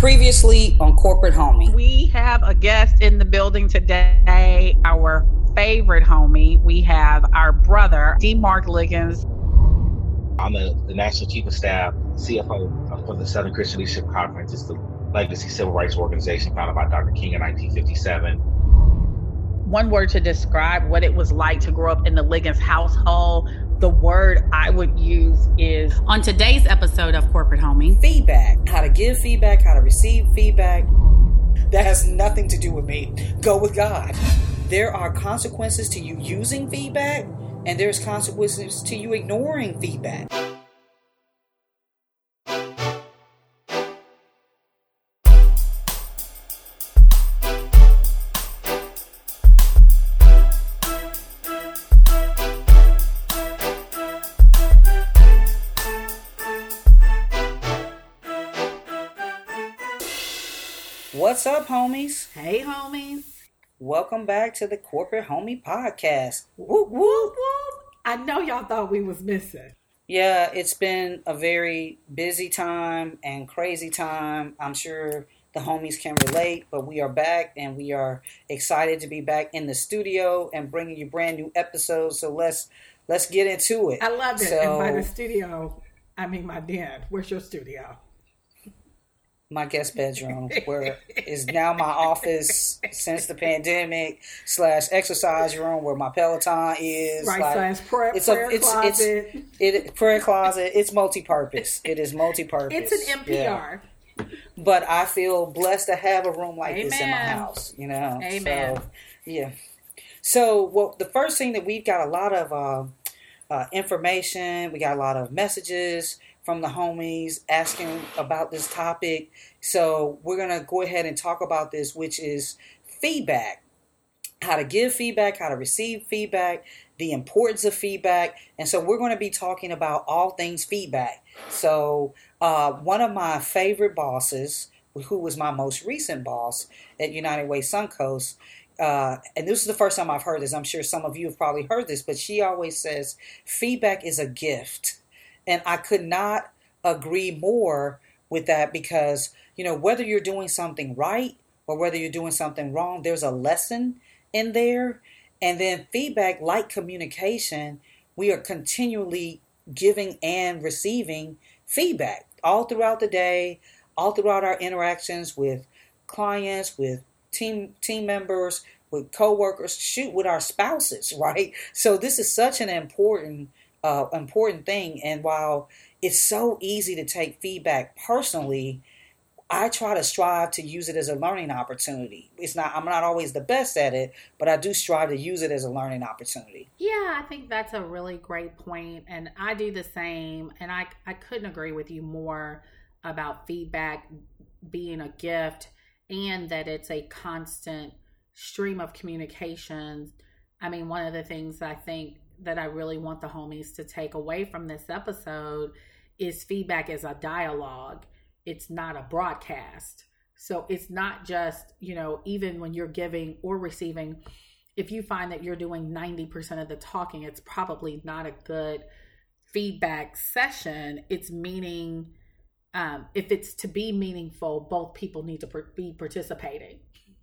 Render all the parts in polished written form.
Previously on Corporate Homie. We have a guest in the building today, our favorite homie. We have our brother, D. Mark Liggins. I'm the National Chief of Staff, CFO for the Southern Christian Leadership Conference. It's the legacy civil rights organization founded by Dr. King in 1957. One word to describe what it was like to grow up in the Liggins household, the word I would use is, on today's episode of Corporate Homie, feedback. How to give feedback, how to receive feedback. That has nothing to do with me. Go with God. There are consequences to you using feedback, and there's consequences to you ignoring feedback. What's up, homies? hey homies, Welcome back to the Corporate Homie Podcast. whoop whoop whoop. I know y'all thought we was missing. Yeah, it's been a very busy time and crazy time. I'm sure the homies can relate, but we are back and we are excited to be back in the studio and bringing you brand new episodes. So let's get into it. I love it. So, and by the studio, I mean my den. Where's your studio? my guest bedroom, where is now my office since the pandemic / exercise room where my Peloton is. Right, / prayer closet. Prayer closet. It's multi-purpose. It is multi-purpose. It's an NPR. Yeah. But I feel blessed to have a room like this in my Amen. house. You know. Amen. So, yeah. So, well, the first thing that we've got a lot of information. We got a lot of messages from the homies asking about this topic. So we're going to go ahead and talk about this, which is feedback. How to give feedback, how to receive feedback, the importance of feedback. And so we're going to be talking about all things feedback. So one of my favorite bosses, who was my most recent boss at United Way Suncoast, and this is the first time I've heard this. I'm sure some of you have probably heard this, but she always says feedback is a gift. And I could not agree more with that because, you know, whether you're doing something right or whether you're doing something wrong, there's a lesson in there. And then feedback, like communication, we are continually giving and receiving feedback all throughout the day, all throughout our interactions with clients, with team members, with coworkers, shoot, with our spouses, right? So this is such an important thing. And while it's so easy to take feedback personally, I try to strive to use it as a learning opportunity. I'm not always the best at it, but I do strive to use it as a learning opportunity. Yeah, I think that's a really great point. And I do the same. And I couldn't agree with you more about feedback being a gift and that it's a constant stream of communications. I mean, one of the things I think that I really want the homies to take away from this episode is feedback is a dialogue. It's not a broadcast. So it's not just, you know, even when you're giving or receiving, if you find that you're doing 90% of the talking, it's probably not a good feedback session. It's meaning, if it's to be meaningful, both people need to be participating.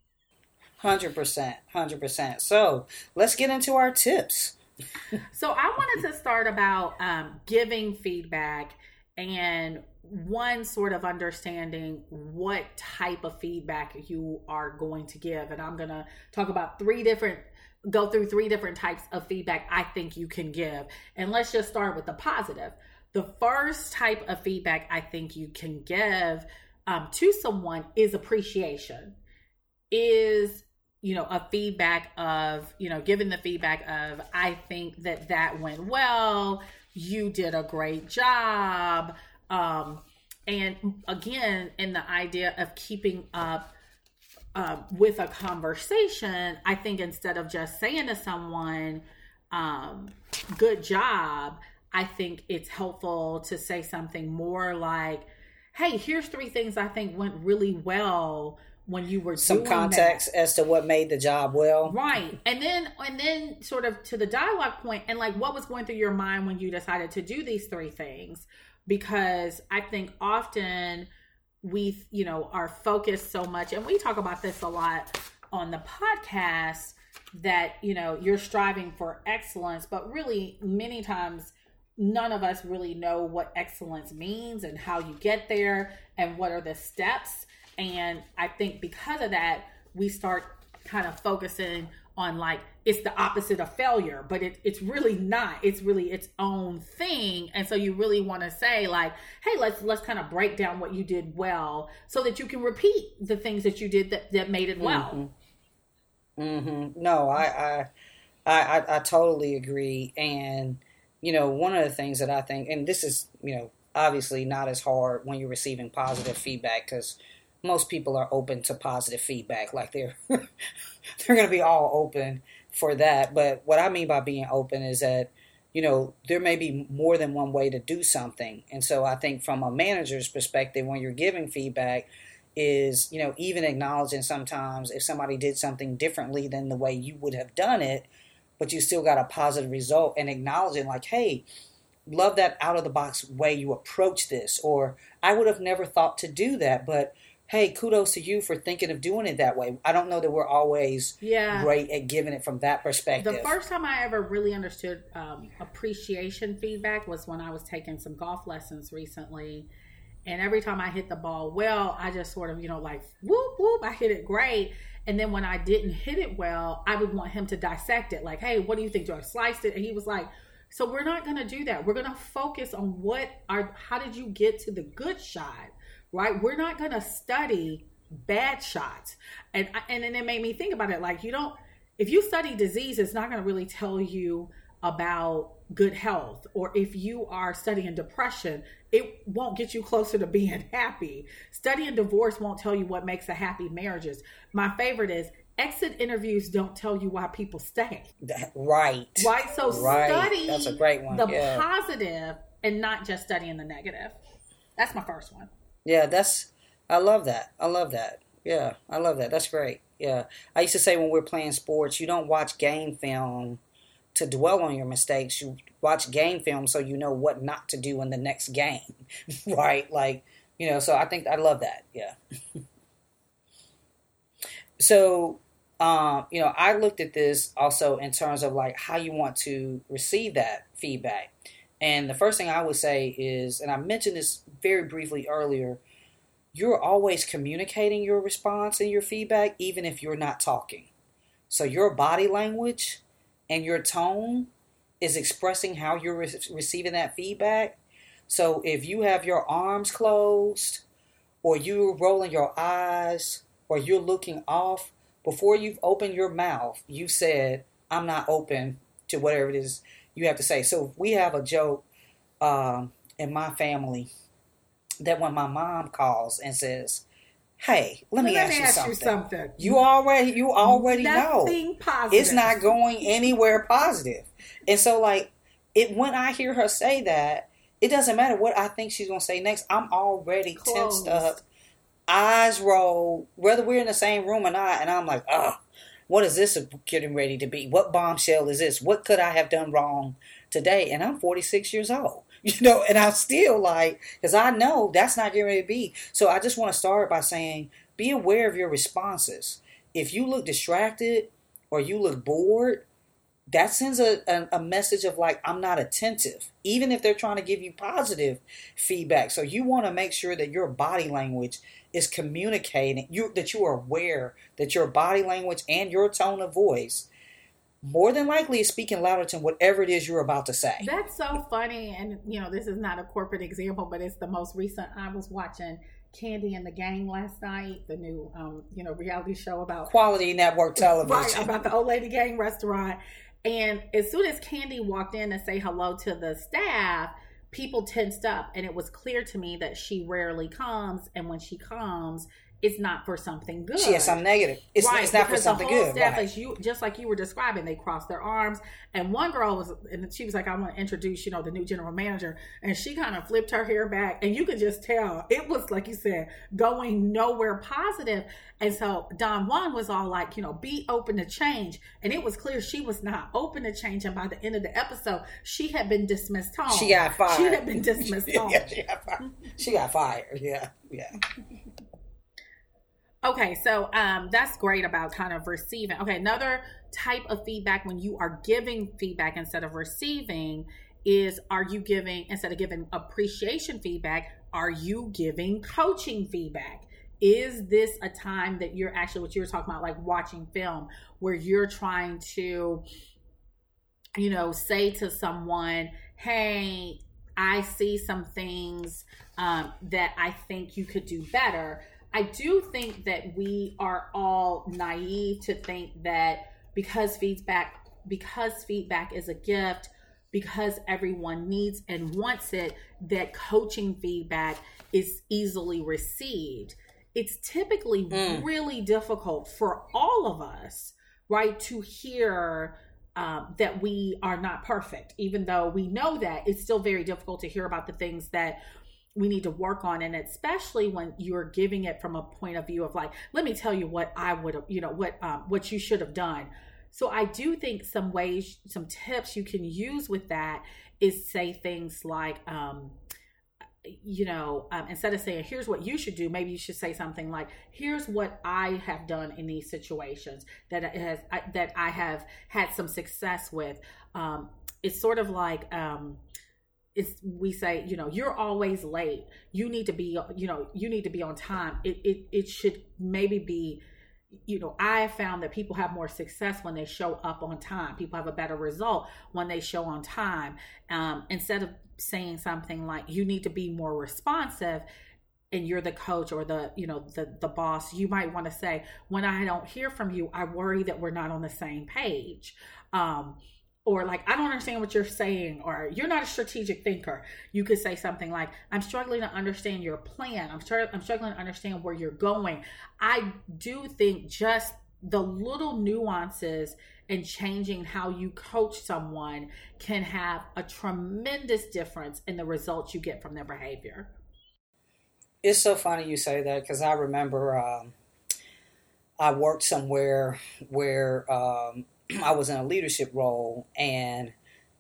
100%. So let's get into our tips. So I wanted to start about giving feedback and one sort of understanding what type of feedback you are going to give. And I'm going to talk about go through three different types of feedback I think you can give. And let's just start with the positive. The first type of feedback I think you can give to someone is appreciation. Is, you know, a feedback of, you know, giving the feedback of, I think that went well. You did a great job. And again, in the idea of keeping up with a conversation, I think instead of just saying to someone, good job, I think it's helpful to say something more like, hey, here's 3 things I think went really well when you were some doing context that. As to what made the job well. Right. And then sort of to the dialogue point, and like what was going through your mind when you decided to do these 3 things? Because I think often we, are focused so much, and we talk about this a lot on the podcast, that, you're striving for excellence, but really many times none of us really know what excellence means and how you get there and what are the steps. And I think because of that, we start kind of focusing on like, it's the opposite of failure, but it's really not. It's really its own thing. And so you really want to say like, hey, let's kind of break down what you did well so that you can repeat the things that you did that made it well. No, I totally agree. And, one of the things that I think, and this is, obviously not as hard when you're receiving positive feedback, because most people are open to positive feedback. Like they're going to be all open for that. But what I mean by being open is that, there may be more than one way to do something. And so I think from a manager's perspective, when you're giving feedback, is, even acknowledging sometimes if somebody did something differently than the way you would have done it, but you still got a positive result, and acknowledging like, hey, love that out of the box way you approach this, or I would have never thought to do that, but hey, kudos to you for thinking of doing it that way. I don't know that we're always great at giving it from that perspective. The first time I ever really understood appreciation feedback was when I was taking some golf lessons recently. And every time I hit the ball well, I just sort of, like, whoop, whoop, I hit it great. And then when I didn't hit it well, I would want him to dissect it. Like, hey, what do you think? Do I sliced it? And he was like, so we're not going to do that. We're going to focus on how did you get to the good shot, right? We're not going to study bad shots. And then it made me think about it. Like, if you study disease, it's not going to really tell you about good health. Or if you are studying depression, it won't get you closer to being happy. Studying divorce won't tell you what makes a happy marriages. My favorite is exit interviews don't tell you why people stay. Right. So study That's a great one. The positive and not just studying the negative. That's my first one. Yeah, I love that. Yeah, I love that. That's great. Yeah. I used to say when we're playing sports, you don't watch game film to dwell on your mistakes. You watch game film so you know what not to do in the next game, right? Like, so I think I love that. Yeah. So, I looked at this also in terms of like how you want to receive that feedback. And the first thing I would say is, and I mentioned this very briefly earlier, you're always communicating your response and your feedback, even if you're not talking. So your body language and your tone is expressing how you're receiving that feedback. So if you have your arms closed, or you're rolling your eyes, or you're looking off, before you've opened your mouth, you said, I'm not open to whatever it is you have to say. So we have a joke in my family that when my mom calls and says, hey, let me ask you something. You already know. Positive. It's not going anywhere positive. And so like when I hear her say that, it doesn't matter what I think she's going to say next. I'm already tensed up, eyes roll, whether we're in the same room or not. And I'm like, what is this getting ready to be? What bombshell is this? What could I have done wrong today? And I'm 46 years old. And I'm still like, because I know that's not getting ready to be. So I just want to start by saying, be aware of your responses. If you look distracted or you look bored, that sends a message of like, I'm not attentive, even if they're trying to give you positive feedback. So you want to make sure that your body language is communicating, that you are aware that your body language and your tone of voice more than likely is speaking louder than whatever it is you're about to say. That's so funny. And, this is not a corporate example, but it's the most recent. I was watching Candy and the Gang last night, the new, reality show about Quality Network television. Right, about the Old Lady Gang restaurant. And as soon as Candy walked in to say hello to the staff, people tensed up. And it was clear to me that she rarely comes. And when she comes, it's not for something good. She has something negative. It's not for something good. The whole staff, right. as you, just like you were describing, they crossed their arms. And one girl she was like, I want to introduce, the new general manager. And she kind of flipped her hair back. And you could just tell it was, like you said, going nowhere positive. And so Don Juan was all like, be open to change. And it was clear she was not open to change. And by the end of the episode, she had been dismissed home. She got fired. She had been dismissed home. Yeah, she got fired. Yeah. Okay, so that's great about kind of receiving. Okay, another type of feedback when you are giving feedback instead of receiving is, are you giving, instead of giving appreciation feedback, are you giving coaching feedback? Is this a time that you're actually, what you were talking about, like watching film, where you're trying to, say to someone, hey, I see some things that I think you could do better. I do think that we are all naive to think that because feedback is a gift, because everyone needs and wants it, that coaching feedback is easily received. It's typically really difficult for all of us, right, to hear that we are not perfect. Even though we know that, it's still very difficult to hear about the things that we need to work on. And especially when you're giving it from a point of view of like, let me tell you what I would have, what you should have done. So I do think some ways, some tips you can use with that is say things like, instead of saying, here's what you should do, maybe you should say something like, here's what I have done in these situations that I have had some success with. It's sort of like, we say, you're always late. You need to be on time. It should maybe be, I have found that people have more success when they show up on time. People have a better result when they show on time. Instead of saying something like, you need to be more responsive, and you're the coach or the boss, you might want to say, when I don't hear from you, I worry that we're not on the same page. Or like, I don't understand what you're saying, or you're not a strategic thinker. You could say something like, I'm struggling to understand your plan. I'm struggling to understand where you're going. I do think just the little nuances and changing how you coach someone can have a tremendous difference in the results you get from their behavior. It's so funny you say that, because I remember I worked somewhere where I was in a leadership role, and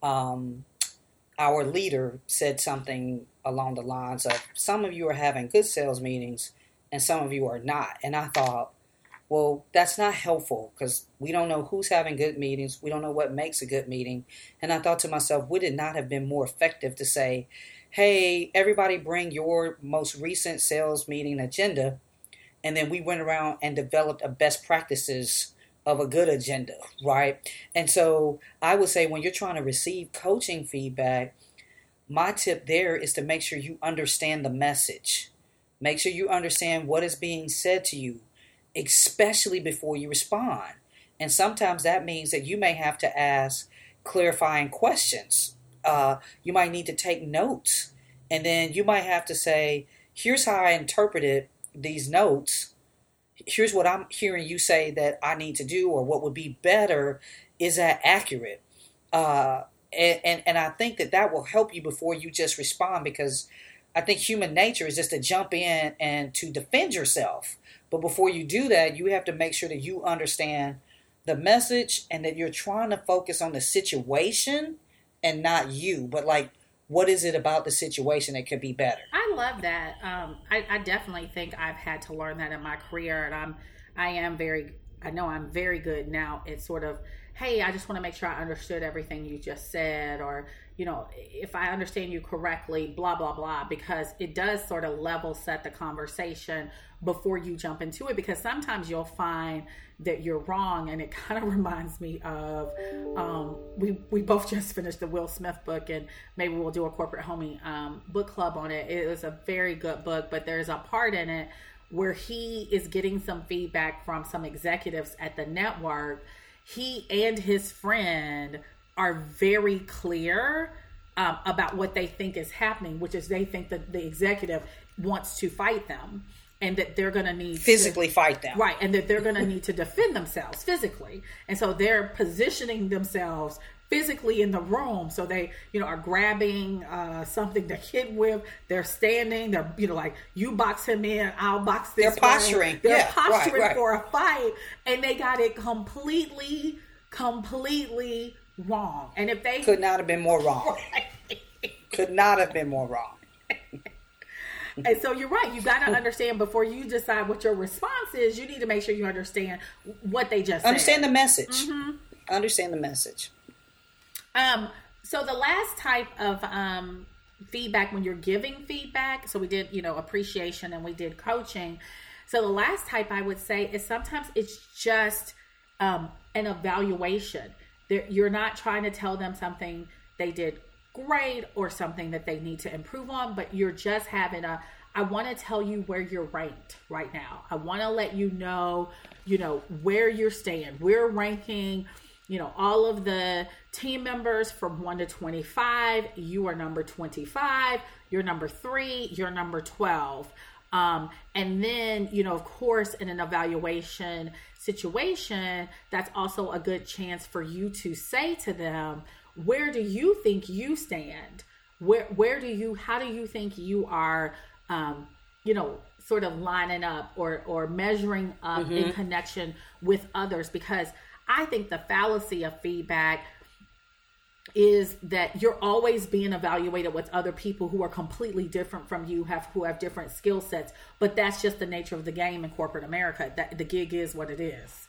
our leader said something along the lines of, some of you are having good sales meetings and some of you are not. And I thought, well, that's not helpful, because we don't know who's having good meetings. We don't know what makes a good meeting. And I thought to myself, would it not have been more effective to say, hey, everybody bring your most recent sales meeting agenda. And then we went around and developed a best practices of a good agenda, right? And so I would say, when you're trying to receive coaching feedback, my tip there is to make sure you understand the message. Make sure you understand what is being said to you, especially before you respond. And sometimes that means that you may have to ask clarifying questions. You might need to take notes, and then you might have to say, here's how I interpreted these notes. Here's what I'm hearing you say that I need to do, or what would be better. Is that accurate? And I think that will help you before you just respond, because I think human nature is just to jump in and to defend yourself. But before you do that, you have to make sure that you understand the message and that you're trying to focus on the situation and not you. But like, what is it about the situation that could be better? I love that. I definitely think I've had to learn that in my career, and I know I'm very good now at sort of, hey, I just want to make sure I understood everything you just said, or, if I understand you correctly, blah, blah, blah, because it does sort of level set the conversation before you jump into it, because sometimes you'll find that you're wrong. And it kind of reminds me of, we both just finished the Will Smith book, and maybe we'll do a corporate homie book club on it. It was a very good book, but there's a part in it where he is getting some feedback from some executives at the network. He and his friend are very clear about what they think is happening, which is they think that the executive wants to fight them. and that they're going to need physically fight them. Right. And that they're going to need to defend themselves physically. And so they're positioning themselves physically in the room. So they, are grabbing something to hit with. They're standing. They're, like, you box him in, I'll box this. They're posturing. They're posturing for a fight. And they got it completely wrong. And if they could not have been more wrong. Could not have been more wrong. And so you're right. You got to understand before you decide what your response is. You need to make sure you understand what they just understand said. the message. Mm-hmm. Understand the message. So the last type of feedback, when you're giving feedback, so we did, appreciation, and we did coaching. So the last type I would say is sometimes it's just an evaluation. You're not trying to tell them something they did great or something that they need to improve on, but you're just having I want to tell you where you're ranked right now. I want to let you know, where you're staying. We're ranking, all of the team members from 1 to 25. You are number 25. You're number 3. You're number 12. And then, of course, in an evaluation situation, that's also a good chance for you to say to them, where do you think you stand? How do you think you are, sort of lining up or measuring up in connection with others? Because I think the fallacy of feedback is that you're always being evaluated with other people who are completely different from you, who have different skill sets. But that's just the nature of the game in corporate America. That the gig is what it is.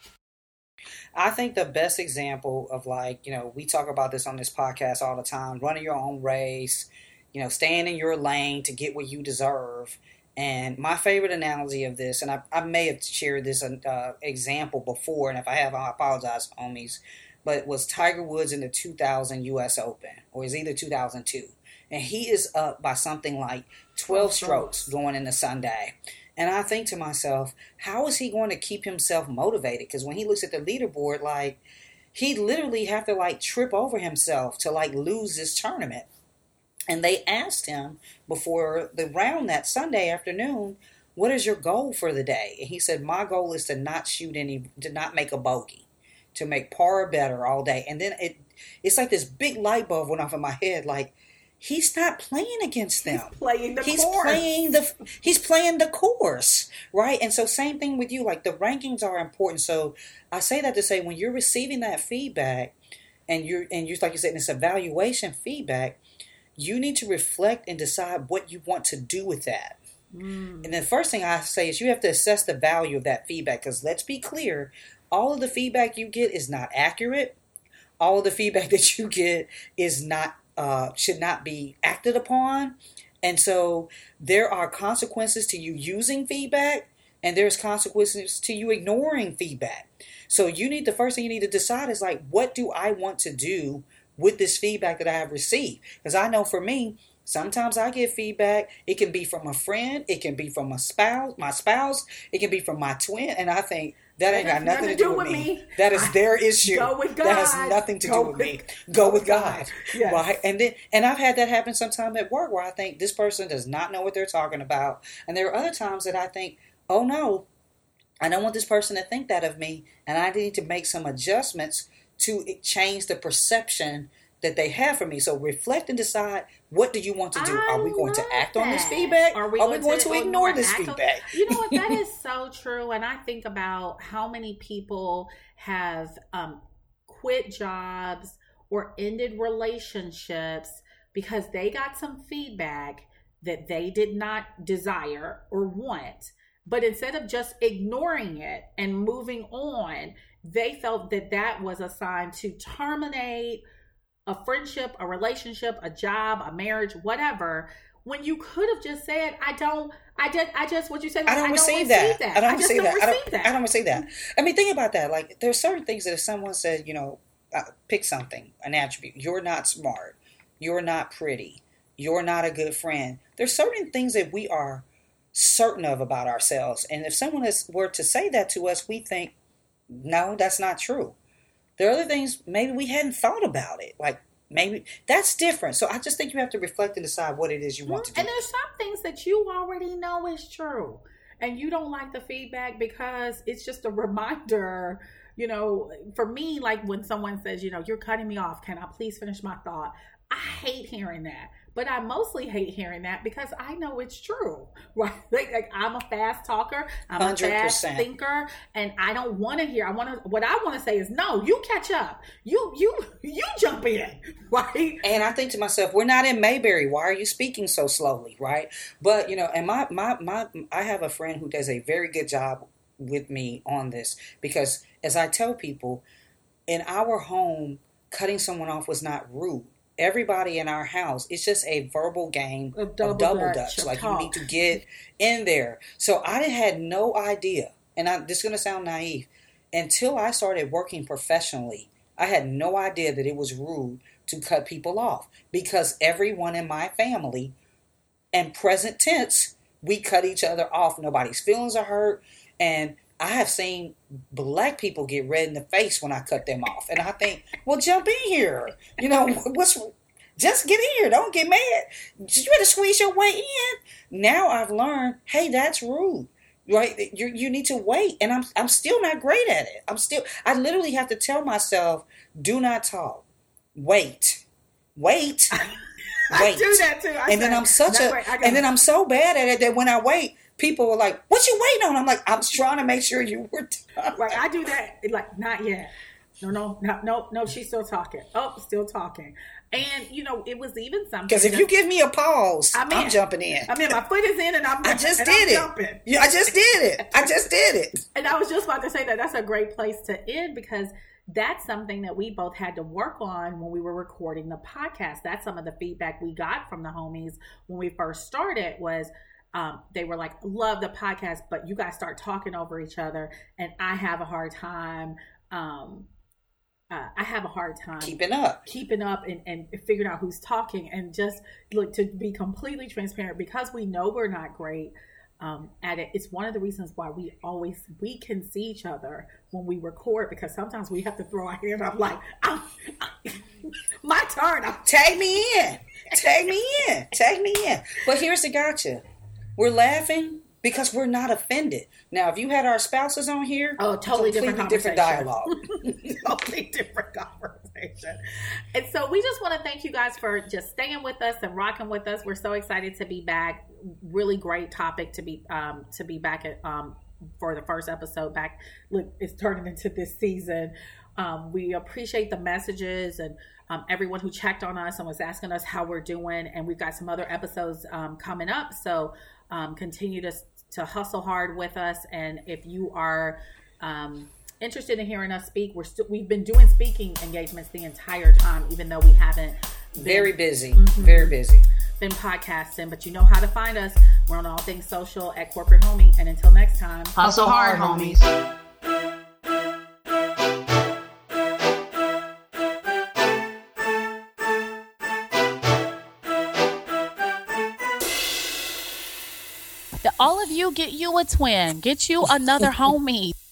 I think the best example of, we talk about this on this podcast all the time, running your own race, staying in your lane to get what you deserve. And my favorite analogy of this, and I may have shared this example before, and if I have, I apologize, homies, but it was Tiger Woods in the 2000 U.S. Open, or it's either 2002. And he is up by something like 12 strokes going into Sunday. And I think to myself, how is he going to keep himself motivated? Because when he looks at the leaderboard, he literally have to trip over himself to lose this tournament. And they asked him before the round that Sunday afternoon, what is your goal for the day? And he said, my goal is to not make a bogey, to make par or better all day. And then it's like this big light bulb went off in my head, he's not playing against them. He's playing the course, right? And so same thing with you. The rankings are important. So I say that to say, when you're receiving that feedback, and you're like you said, it's evaluation feedback, you need to reflect and decide what you want to do with that. And the first thing I say is you have to assess the value of that feedback. Because let's be clear, all of the feedback you get is not accurate. All of the feedback that you get is not should not be acted upon. And so there are consequences to you using feedback, and there's consequences to you ignoring feedback. So the first thing you need to decide is what do I want to do with this feedback that I have received? Because I know for me, sometimes I get feedback. It can be from a friend. It can be from my spouse. It can be from my twin. And I think, that ain't got nothing to do with me. That is their issue. Go with God. That has nothing to do with me. Go with God. Yes. Right? And I've had that happen sometime at work where I think this person does not know what they're talking about. And there are other times that I think, oh no, I don't want this person to think that of me. And I need to make some adjustments to change the perception that they have for me. So reflect and decide, what do you want to do? Are we going to act on this feedback? Are we going to ignore this feedback? You know what? That is so true. And I think about how many people have quit jobs or ended relationships because they got some feedback that they did not desire or want. But instead of just ignoring it and moving on, they felt that was a sign to terminate a friendship, a relationship, a job, a marriage, whatever, when you could have just said, I don't receive that. I don't receive that. I mean, think about that. There's certain things that if someone said, pick something, an attribute, you're not smart, you're not pretty, you're not a good friend. There's certain things that we are certain of about ourselves. And if someone were to say that to us, we think, no, that's not true. There are other things, maybe we hadn't thought about it. Maybe that's different. So I just think you have to reflect and decide what it is you want to do. And there's some things that you already know is true. and you don't like the feedback because it's just a reminder. You know, for me, like when someone says, you know, you're cutting me off, can I please finish my thought? I hate hearing that. But I mostly hate hearing that because I know it's true, right? Like I'm a fast talker, I'm 100%. A fast thinker, and I don't want to hear. What I want to say is, no, you catch up, you jump in, right? And I think to myself, we're not in Mayberry. Why are you speaking so slowly, right? But you know, and I have a friend who does a very good job with me on this, because as I tell people, in our home, cutting someone off was not rude. Everybody in our house, it's just a verbal game of double dutch. Like talk. You need to get in there. So I had no idea, and this is going to sound naive, until I started working professionally, I had no idea that it was rude to cut people off, because everyone in my family, and present tense, we cut each other off. Nobody's feelings are hurt. And I have seen Black people get red in the face when I cut them off. And I think, well, jump in here. You know, just get in here. Don't get mad. You better squeeze your way in. Now I've learned, hey, that's rude. Right? You need to wait. And I'm still not great at it. I literally have to tell myself, do not talk. Wait. I do that too. And then I'm so bad at it that when I wait, people are like, what you waiting on? I'm like, I was trying to make sure you were done. Right. I do that. Like, not yet. No, she's still talking. Oh, still talking. And, you know, it was even something. Because if you give me a pause, I'm jumping in. I mean, my foot is in and I'm jumping. Yeah, I just did it. And I was just about to say that that's a great place to end, because that's something that we both had to work on when we were recording the podcast. That's some of the feedback we got from the homies when we first started was, they were like, love the podcast, but you guys start talking over each other, and I have a hard time. Keeping up and figuring out who's talking, and just look, to be completely transparent, because we know we're not great at it. It's one of the reasons why we can see each other when we record, because sometimes we have to throw our hand up like, my turn. Tag me in. But here's the gotcha. We're laughing because we're not offended. Now, if you had our spouses on here, totally different dialogue. Totally different conversation. And so we just want to thank you guys for just staying with us and rocking with us. We're so excited to be back. Really great topic to be back at for the first episode back. Look, it's turning into this season. We appreciate the messages and everyone who checked on us and was asking us how we're doing. And we've got some other episodes coming up. So continue to hustle hard with us. And if you are interested in hearing us speak, we've been doing speaking engagements the entire time, even though we haven't been very busy been podcasting. But you know how to find us. We're on all things social at Corporate Homie. And until next time, hustle hard, homies. All of you, get you a twin. Get you another homie.